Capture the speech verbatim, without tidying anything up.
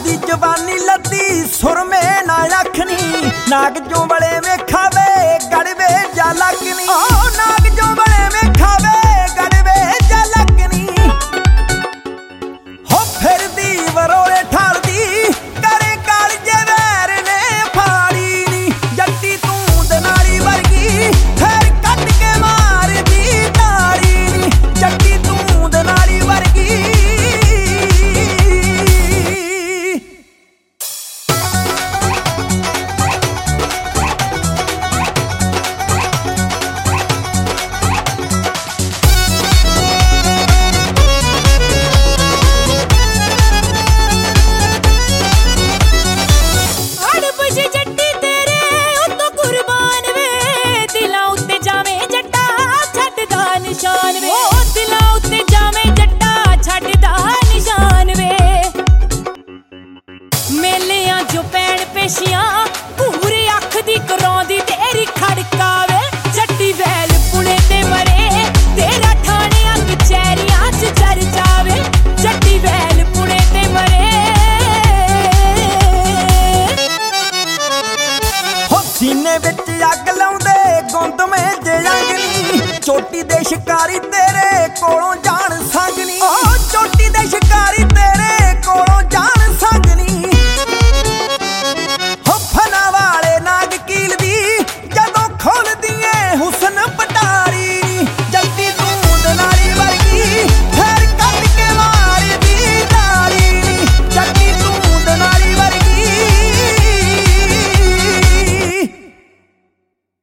दी जवानी लद्दी सुरमे ना अखनी नाग जो बड़े में खावे गड़वे जा लगनी ओ नाग जो बड़े में खावे गड़वे जा लगनी हो फिर दी वरोले ठाल दी करे काल जे वैर ने फाड़ी नी जट्टी तू दनाली वर्गी फिर कट के मार दी ताड़ी नी जट्टी तू दनाली वर्गी जो पैण पेशियां पूरे अख दी करांदी तेरी खड़कावे जट्टी वैल पुणे ते मरे तेरा ठाणे अग चैरियां च जर जावे जट्टी वैल पुणे ते मरे हो सीने विच अग लाउंदे गुंद में जे अंगनी चोटी दे शिकारी तेरे कोलों